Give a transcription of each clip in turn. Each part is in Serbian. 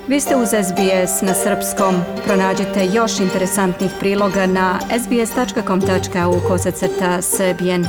Vi ste uz SBS na srpskom. Pronađite još interesantnih priloga na sbs.com.au/srbijen.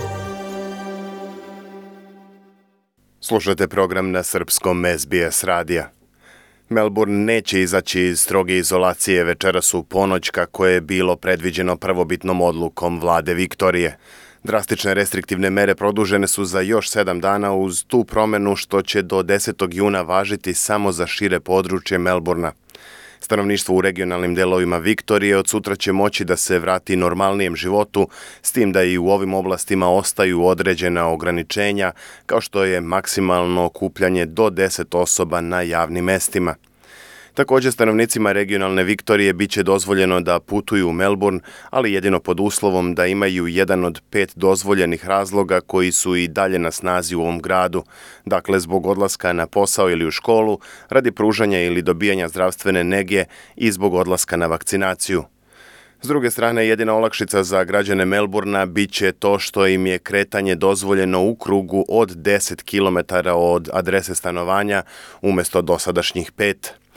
Slušate program na srpskom SBS radija. Melbourne neće izaći iz stroge izolacije večeras u ponoć kako je bilo predviđeno prvobitnom odlukom vlade Viktorije. Drastične restriktivne mere produžene su za još 7 dana uz tu promenu što će do 10. juna važiti samo za šire područje Melbourna. Stanovništvo u regionalnim delovima Viktorije od sutra će moći da se vrati normalnijem životu, s tim da i u ovim oblastima ostaju određena ograničenja, kao što je maksimalno okupljanje do 10 osoba na javnim mestima. Također stanovnicima regionalne Viktorije bit će dozvoljeno da putuju u Melbourne, ali jedino pod uslovom da imaju jedan od 5 dozvoljenih razloga koji su i dalje na snazi u ovom gradu, dakle zbog odlaska na posao ili u školu, radi pružanja ili dobijanja zdravstvene nege i zbog odlaska na vakcinaciju. S druge strane, jedina olakšica za građane Melbourna bit će to što im je kretanje dozvoljeno u krugu od 10 km od adrese stanovanja umjesto dosadašnjih 5.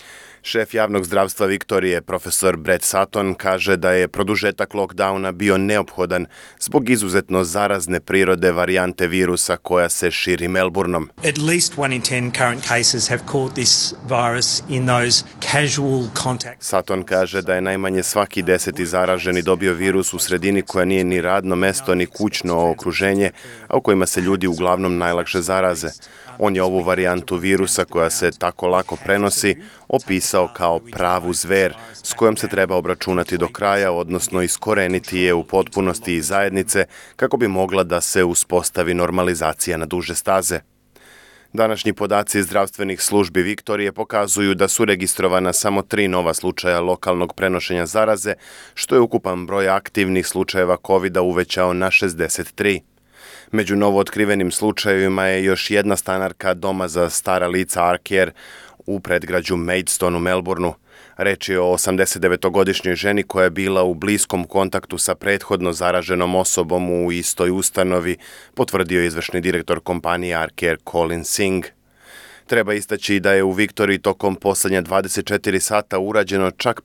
Šef javnog zdravstva Viktorije, profesor Brett Sutton, kaže da je produžetak lockdowna bio neophodan zbog izuzetno zarazne prirode varijante virusa koja se širi Melbournom. At least 1 in 10 current cases have caught this virus in those casual contacts. Sutton kaže da je najmanje svaki 10. zaraženi dobio virus u sredini koja nije ni radno mesto ni kućno okruženje, a u kojima se ljudi uglavnom najlakše zaraze. On je ovu varijantu virusa koja se tako lako prenosi opisao kao pravu zver s kojom se treba obračunati do kraja, odnosno iskoreniti je u potpunosti iz zajednice kako bi mogla da se uspostavi normalizacija na duže staze. Današnji podaci zdravstvenih službi Viktorije pokazuju da su registrovana samo 3 nova slučaja lokalnog prenošenja zaraze, što je ukupan broj aktivnih slučajeva COVID-a uvećao na 63. Među novootkrivenim slučajevima je još jedna stanarka doma za stara lica Arcare u predgrađu Maidstone u Melbourneu. Reč je o 89-godišnjoj ženi koja je bila u bliskom kontaktu sa prethodno zaraženom osobom u istoj ustanovi, potvrdio je izvršni direktor kompanije Arcare Colin Singh. Treba istaći da je u Viktoriji tokom posljednja 24 sata urađeno čak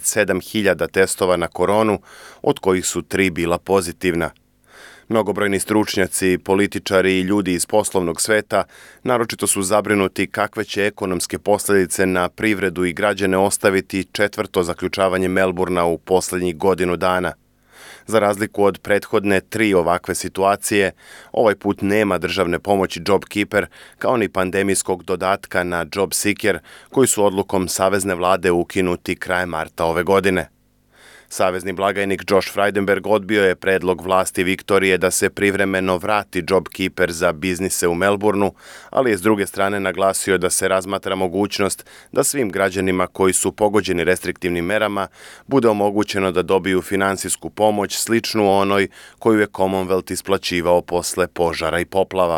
57.000 testova na koronu, od kojih su 3 bila pozitivna. Mnogobrojni stručnjaci, političari i ljudi iz poslovnog sveta naročito su zabrinuti kakve će ekonomske posljedice na privredu i građane ostaviti 4. zaključavanje Melbourna u posljednjih godinu dana. Za razliku od prethodne 3 ovakve situacije, ovaj put nema državne pomoći JobKeeper kao ni pandemijskog dodatka na JobSeeker koji su odlukom savezne vlade ukinuti krajem marta ove godine. Savezni blagajnik Josh Frydenberg odbio je predlog vlasti Viktorije da se privremeno vrati JobKeeper za biznise u Melbourneu, ali je s druge strane naglasio da se razmatra mogućnost da svim građanima koji su pogođeni restriktivnim merama bude omogućeno da dobiju finansijsku pomoć sličnu onoj koju je Commonwealth isplaćivao posle požara i poplava.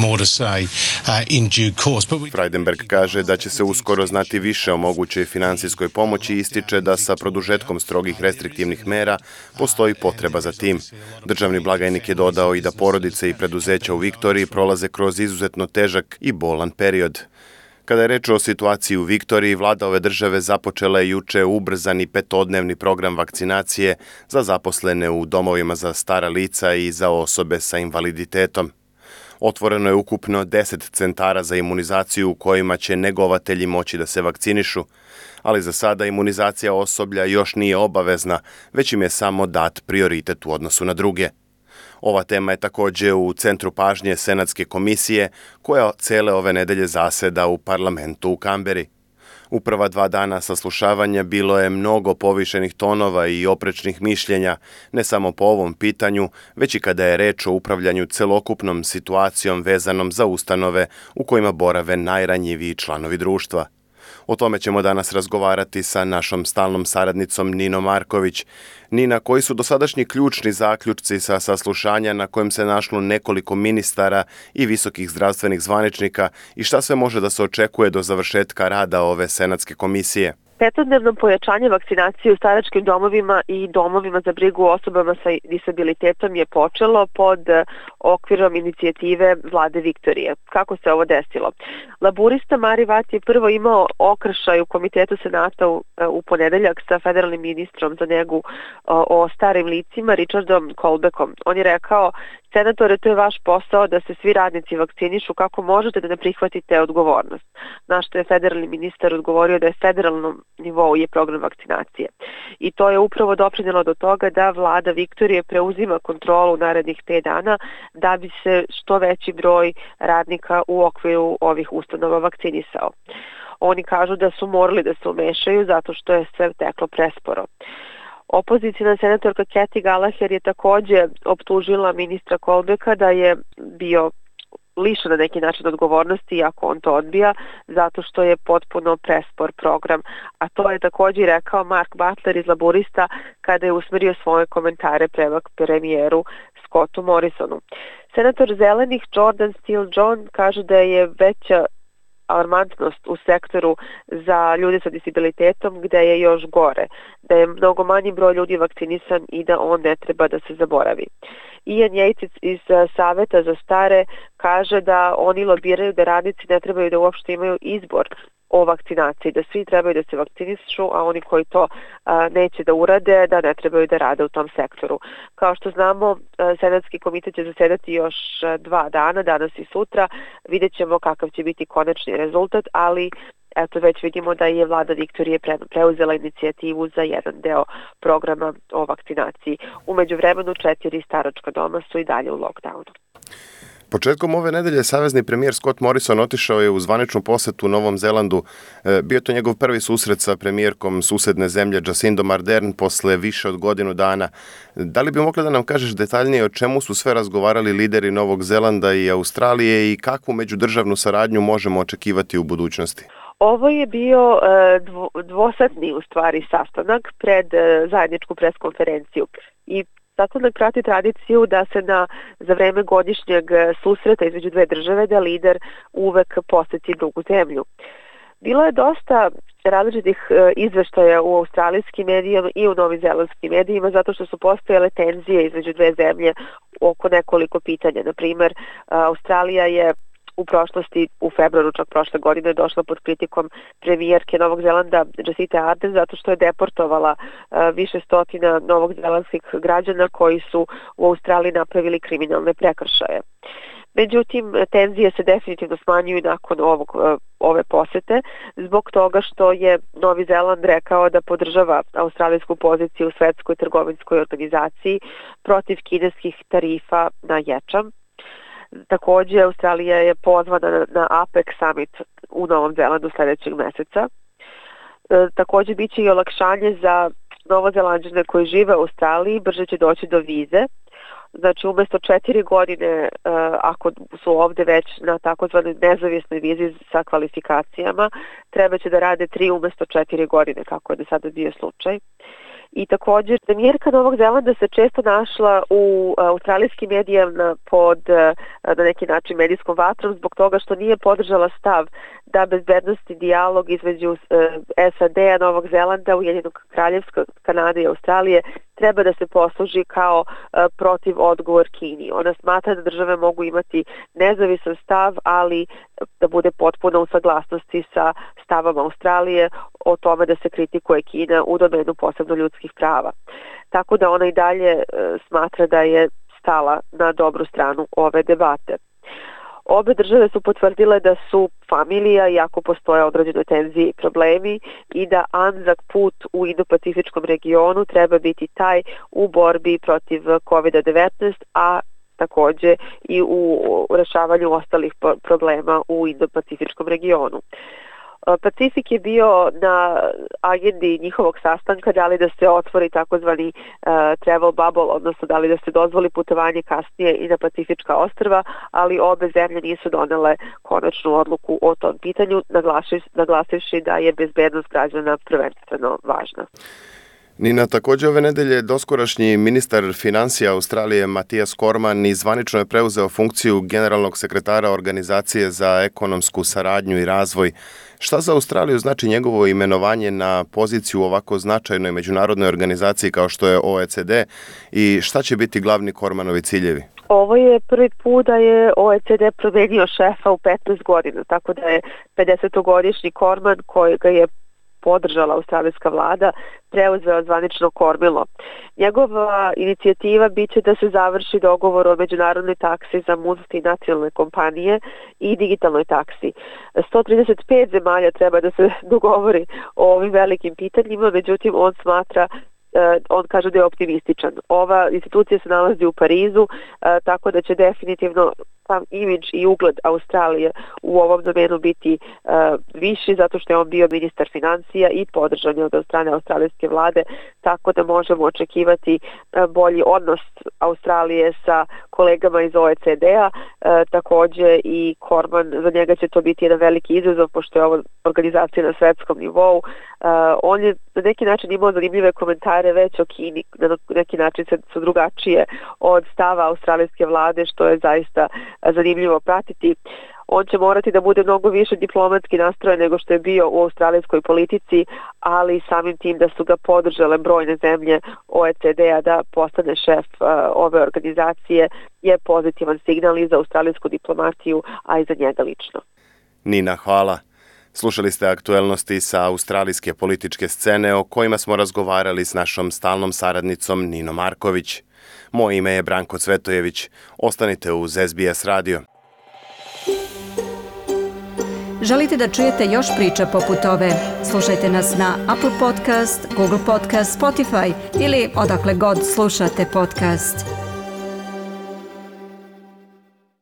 Frydenberg kaže da će se uskoro znati više o mogućoj finansijskoj pomoći i ističe da sa produžetkom strogih restriktivnih mera postoji potreba za tim. Državni blagajnik je dodao i da porodice i preduzeća u Viktoriji prolaze kroz izuzetno težak i bolan period. Kada je reč o situaciji u Viktoriji, vlada ove države započela je juče ubrzani 5-dnevni program vakcinacije za zaposlene u domovima za stara lica i za osobe sa invaliditetom. Otvoreno je ukupno 10 centara za imunizaciju u kojima će negovatelji moći da se vakcinišu, ali za sada imunizacija osoblja još nije obavezna, već im je samo dat prioritet u odnosu na druge. Ova tema je također u centru pažnje Senatske komisije koja cele ove nedelje zaseda u parlamentu u Kamberi. U prva 2 dana saslušavanja bilo je mnogo povišenih tonova i oprečnih mišljenja, ne samo po ovom pitanju, već i kada je reč o upravljanju celokupnom situacijom vezanom za ustanove u kojima borave najranjiviji članovi društva. O tome ćemo danas razgovarati sa našom stalnom saradnicom Ninom Marković. Nina, koji su dosadašnji ključni zaključci sa saslušanja na kojem se našlo nekoliko ministara i visokih zdravstvenih zvaničnika i šta sve može da se očekuje do završetka rada ove senatske komisije? Petodnevno pojačanje vakcinacije u staračkim domovima i domovima za brigu o osobama sa disabilitetom je počelo pod okvirom inicijative Vlade Viktorije. Kako se ovo desilo? Laburista Mari Vat je prvo imao okršaj u Komitetu Senata u ponedeljak sa federalnim ministrom za negu o starim licima Richardom Colbeckom. On je rekao: senatore, to je vaš posao da se svi radnici vakcinišu, kako možete da ne prihvatite odgovornost. Na što je federalni ministar odgovorio da je federalnom nivou je program vakcinacije. I to je upravo doprinjelo do toga da vlada Viktorije preuzima kontrolu narednih 5 dana da bi se što veći broj radnika u okviru ovih ustanova vakcinisao. Oni kažu da su morali da se umešaju zato što je sve teklo presporo. Opozicijna senatorka Kathy Gallagher je takođe optužila ministra Colbecka da je bio lišen na neki način odgovornosti, iako on to odbija, zato što je potpuno prespor program. A to je takođe rekao Mark Butler iz Laburista kada je usmerio svoje komentare prema premijeru Scottu Morrisonu. Senator zelenih Jordan Steele John kaže da je veća alarmantnost u sektoru za ljude sa disabilitetom gde je još gore, da je mnogo manji broj ljudi vakcinisan i da on ne treba da se zaboravi. Ian Yates iz Saveta za stare kaže da oni lobiraju da radnici ne trebaju da uopšte imaju izbor o vakcinaciji, da svi trebaju da se vakcinišu, a oni koji to neće da urade, da ne trebaju da rade u tom sektoru. Kao što znamo, Senatski komitet će zasedati još 2 dana, danas i sutra. Vidjet ćemo kakav će biti konačni rezultat, ali eto već vidimo da je vlada Viktorije preuzela inicijativu za jedan deo programa o vakcinaciji. U međuvremenu 4 staračka doma su i dalje u lockdownu. Početkom ove nedelje savezni premijer Scott Morrison otišao je u zvaničnu posetu u Novom Zelandu. Bio to njegov prvi susret sa premijerkom susedne zemlje Jacindom Ardern posle više od godinu dana. Da li bi mogla da nam kažeš detaljnije o čemu su sve razgovarali lideri Novog Zelanda i Australije i kakvu međudržavnu saradnju možemo očekivati u budućnosti? Ovo je bio dvosatni u stvari sastanak pred zajedničku preskonferenciju i sastanak prati tradiciju da se za vreme godišnjeg susreta između dve države da lider uvek poseti drugu zemlju. Bilo je dosta različitih izveštaja u australijskim medijima i u novozelandskim medijima zato što su postojale tenzije između dve zemlje oko nekoliko pitanja. Na primer, Australija je u prošlosti, u februaru čak prošle godine, došla pod kritikom premijerke Novog Zelanda Jacinde Ardern zato što je deportovala više stotina novogzelandskih građana koji su u Australiji napravili kriminalne prekršaje. Međutim, tenzije se definitivno smanjuju nakon ove posete zbog toga što je Novi Zeland rekao da podržava australijsku poziciju u Svetskoj trgovinskoj organizaciji protiv kineskih tarifa na ječam. Takođe, Australija je pozvana na APEC summit u Novom Zelandu sledećeg meseca. Takođe, biće i olakšanje za Novozelanđane koji žive u Australiji, brže će doći do vize. Znači, umesto 4 godine, ako su ovde već na takozvanoj nezavisnoj vizi sa kvalifikacijama, treba će da rade 3 umesto 4 godine, kako je do sada bio slučaj. I također, premijerka Novog Zelanda se često našla u australijskim medijama pod na neki način medijskom vatrom zbog toga što nije podržala stav da bezbednostni dijalog između SAD-a, Novog Zelanda, Ujedinjenog Kraljevstva, Kanade i Australije treba da se posluži kao protiv odgovor Kini. Ona smatra da države mogu imati nezavisan stav, ali da bude potpuno u saglasnosti sa stavom Australije o tome da se kritikuje Kina u domenu posebno ljudskih prava. Tako da ona i dalje smatra da je stala na dobru stranu ove debate. Obe države su potvrdile da su familija, iako postoje određene tenzije i problemi, i da Anzac put u Indo-Pacifičkom regionu treba biti taj u borbi protiv COVID-19, a takođe i u rešavanju ostalih problema u Indo-Pacifičkom regionu. Pacifik je bio na agendi njihovog sastanka, da li da se otvori takozvani travel bubble, odnosno da li da se dozvoli putovanje kasnije i na Pacifička ostrva, ali obe zemlje nisu donele konačnu odluku o tom pitanju, naglasivši da je bezbednost građana prvenstveno važna. Nina, također ove nedelje doskorašnji ministar financija Australije Mathias Cormann i zvanično je preuzeo funkciju generalnog sekretara Organizacije za ekonomsku saradnju i razvoj. Šta za Australiju znači njegovo imenovanje na poziciju u ovako značajnoj međunarodnoj organizaciji kao što je OECD i šta će biti glavni Cormannovi ciljevi? Ovo je prvi put da je OECD promenio šefa u 15 godina, tako da je 50-godišnji Cormann kojega je podržala australijska vlada preuzeo zvanično kormilo. Njegova inicijativa biće da se završi dogovor o međunarodnoj taksi za multinacionalne kompanije i digitalnoj taksi. 135 zemalja treba da se dogovori o ovim velikim pitanjima, međutim on kaže da je optimističan. Ova institucija se nalazi u Parizu, tako da će definitivno sam imidž i ugled Australije u ovom domenu biti viši, zato što je on bio ministar financija i podržan je od strane australijske vlade, tako da možemo očekivati bolji odnos Australije sa kolegama iz OECD-a. Također i Cormann, za njega će to biti jedan veliki izazov, pošto je ovo organizacija na svetskom nivou. On je na neki način imao zanimljive komentare već o Kini, na neki način su drugačije od stava australijske vlade, što je zaista zanimljivo pratiti. On će morati da bude mnogo više diplomatski nastrojen nego što je bio u australijskoj politici, ali samim tim da su ga podržale brojne zemlje OECD-a da postane šef ove organizacije je pozitivan signal i za australijsku diplomatiju, a i za njega lično. Nina, hvala. Slušali ste aktuelnosti sa australijske političke scene o kojima smo razgovarali s našom stalnom saradnicom Ninom Marković. Moje ime je Branko Cvetojević. Ostanite uz SBS radio. Želite da čujete još priča poput ove? Slušajte nas na Apple Podcast, Google Podcast, Spotify ili odakle god slušate podcast.